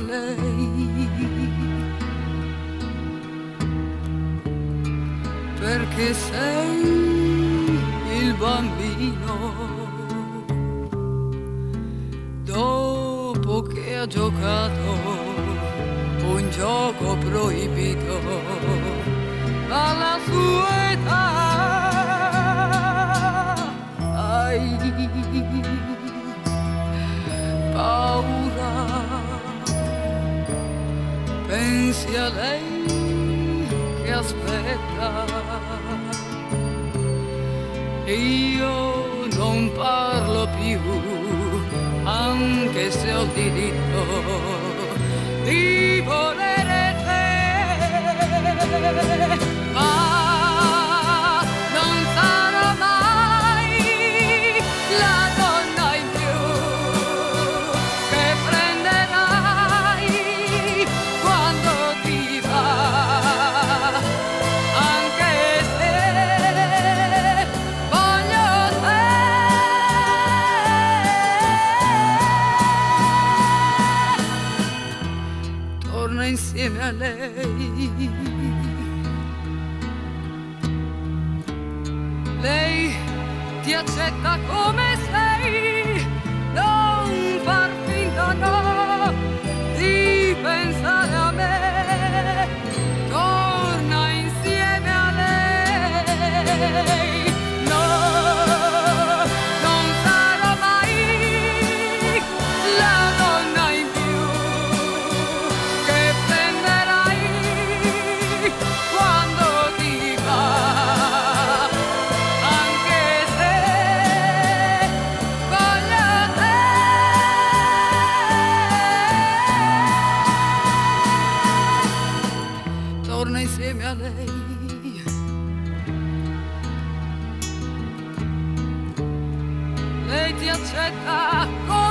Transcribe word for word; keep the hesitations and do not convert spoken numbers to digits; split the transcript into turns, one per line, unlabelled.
lei, perché sei il bambino dopo che ha giocato un gioco proibito alla sua età. Hai paura, pensi a lei che aspetta, io non parlo più, anche se ho il diritto di volere te, ma non sarò mai la donna in più che prenderai quando ti va, anche se voglio te. Torna insieme a lei, lei ti accetta come sei, non far finta no di pensare a me, torna insieme a lei, no, non sarò mai la donna in più che prenderai quando ti va, anche se voglio te. Torna insieme a lei, lei ti accetta come